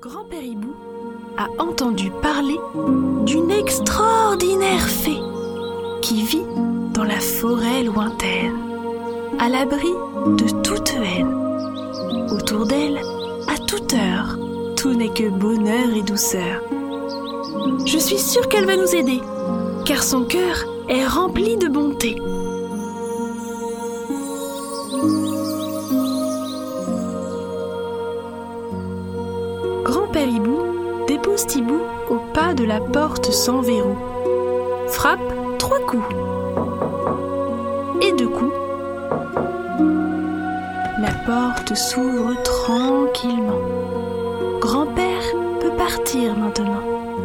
Grand-père Hibou a entendu parler d'une extraordinaire fée qui vit dans la forêt lointaine, à l'abri de toute haine. Autour d'elle, à toute heure, tout n'est que bonheur et douceur. Je suis sûre qu'elle va nous aider, car son cœur est rempli de bonté. Grand-père Hibou dépose Thibou au pas de la porte sans verrou. Frappe 3 coups. Et 2 coups. La porte s'ouvre tranquillement. Grand-père peut partir maintenant.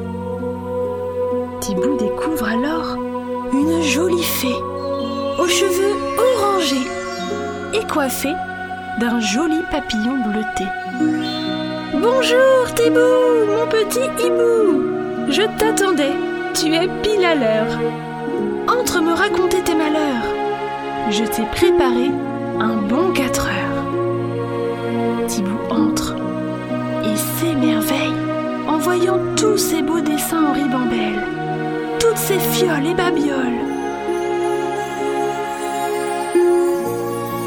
Thibou découvre alors une jolie fée, aux cheveux orangés et coiffée d'un joli papillon bleuté. Bonjour Thibou, mon petit hibou. Je t'attendais, tu es pile à l'heure. Entre me raconter tes malheurs. Je t'ai préparé un bon 4 heures. Thibou entre et s'émerveille en voyant tous ces beaux dessins en ribambelle, toutes ces fioles et babioles.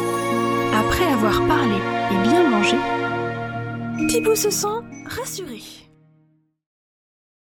Après avoir parlé et bien mangé, Thibou se sent rassuré.